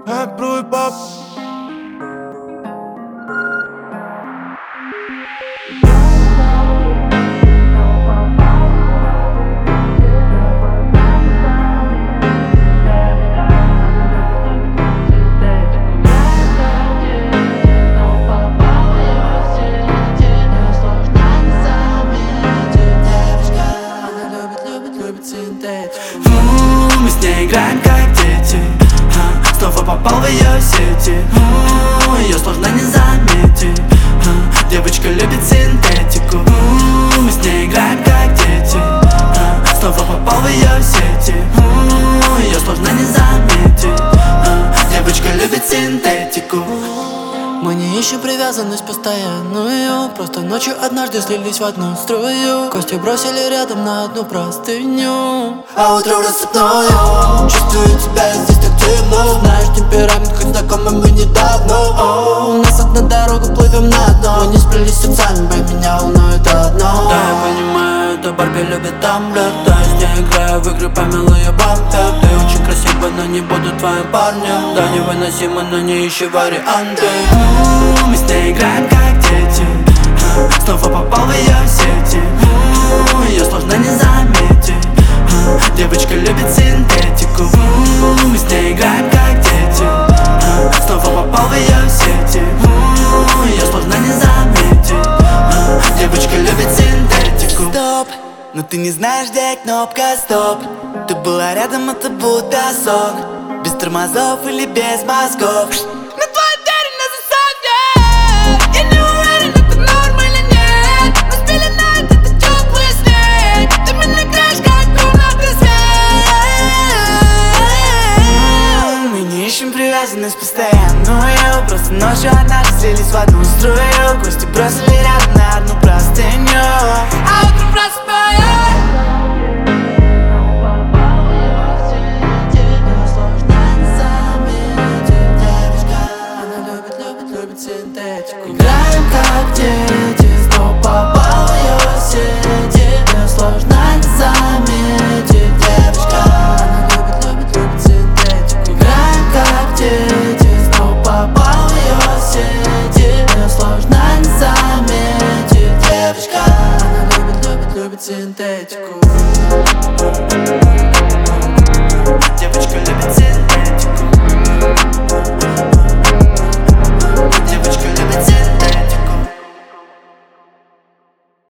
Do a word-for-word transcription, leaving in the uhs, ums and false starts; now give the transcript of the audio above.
Hey, bro, hip hop. Мы с ней играем как дети, а, снова попал в ее сети. У, ее сложно не заметить, а, девочка любит синтетику. У, мы с ней играем как дети, а, снова попал в ее сети. У, ее сложно не заметить, а, девочка любит синтетику. Мы не ищем привязанность постоянную, просто ночью однажды слились в одну струю. Кости бросили рядом на одну простыню, а утром рассыпную. Чувствую тебя здесь так темно. Знаешь темперамент, хоть знакомы мы недавно. О, у нас одна дорога, плывем на дно. Мы не сплелись сердцами, бэй, меня волнует одно. Да, я понимаю, это Барби любит тамблер. Да, я с ней играю в игры, помилуй я бампер. Ты очень красива, но не буду твоим парнем. Да, невыносимо, но не ищи варианты. Мы с ней играем как дети, а, снова попал в ее сети. У, ее сложно не заметить, а, девочка любит синтетику. У, мы с ней играем как дети, а, снова попал в ее сети. У, ее сложно не заметить, а, девочка любит синтетику. Стоп, но ты не знаешь, где кнопка стоп. Ты была рядом, это будто сон. Без тормозов или без мозгов. Привязанность постоянную, просто ночью однажды слились в одну струю. Кости бросили рядом на одну простыню, а утром просыпаюсь. Она любит, любит, любит синтетику. Играем как дети, снова попал в ее сети. Ее сложно не заметить, девочка. Она любит, любит, любит синтетику. Играем как дети, снова попал в ее сети. Ее сложно не заметить, девочка. Она любит, любит, любит синтетику.